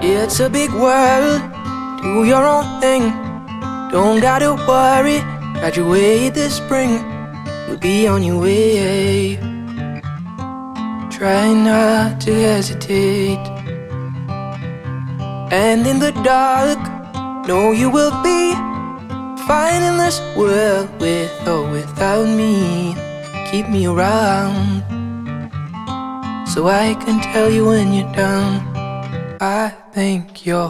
It's a big world, do your own thing. Don't gotta worry, graduate this spring. You'll be on your way. Try not to hesitate. And in the dark, know you will be fine in this world, with or without me. Keep me around, so I can tell you when you're down. I think you're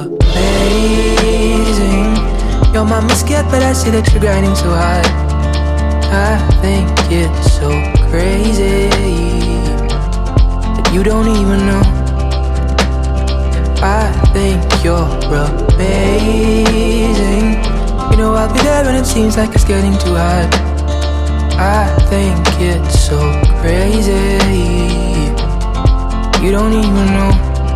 amazing. Your mama's scared, but I see that you're grinding so hard. I think it's so crazy that you don't even know. I think you're amazing. You know I'll be there when it seems like it's getting too hard. I think it's so crazy you don't even know.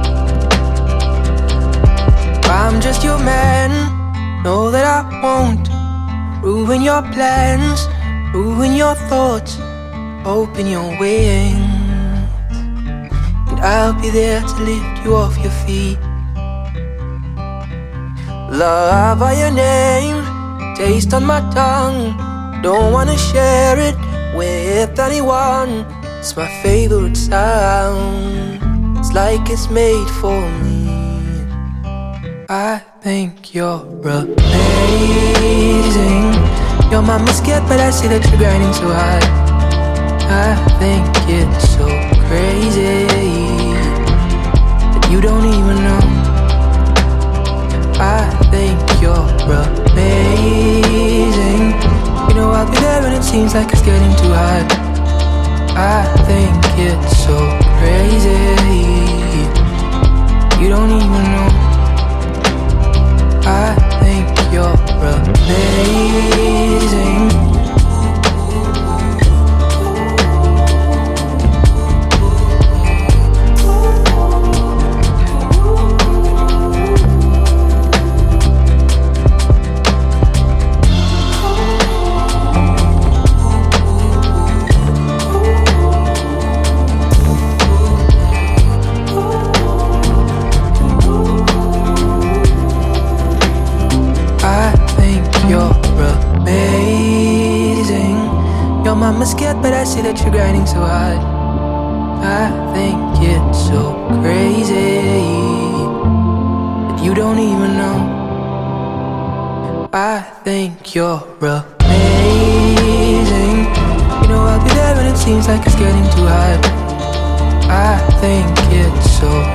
I'm just your man, know that I won't ruin your plans, ruin your thoughts, open your wings, and I'll be there to lift you off your feet. Love are your name, taste on my tongue. Don't wanna share it with anyone. It's my favorite sound, it's like it's made for me. I think you're amazing. Your mama's scared, but I see that you're grinding so hard. I think it's so crazy that you don't even know. I think you're amazing. You know I'll be there when it seems like it's getting too hard. I think it's so crazy you don't even know. I think you're amazing. Your mama's scared, but I see that you're grinding so hard. I think it's so crazy that you don't even know. I think you're amazing. You know I'll be there when it seems like it's getting too hard. I think it's so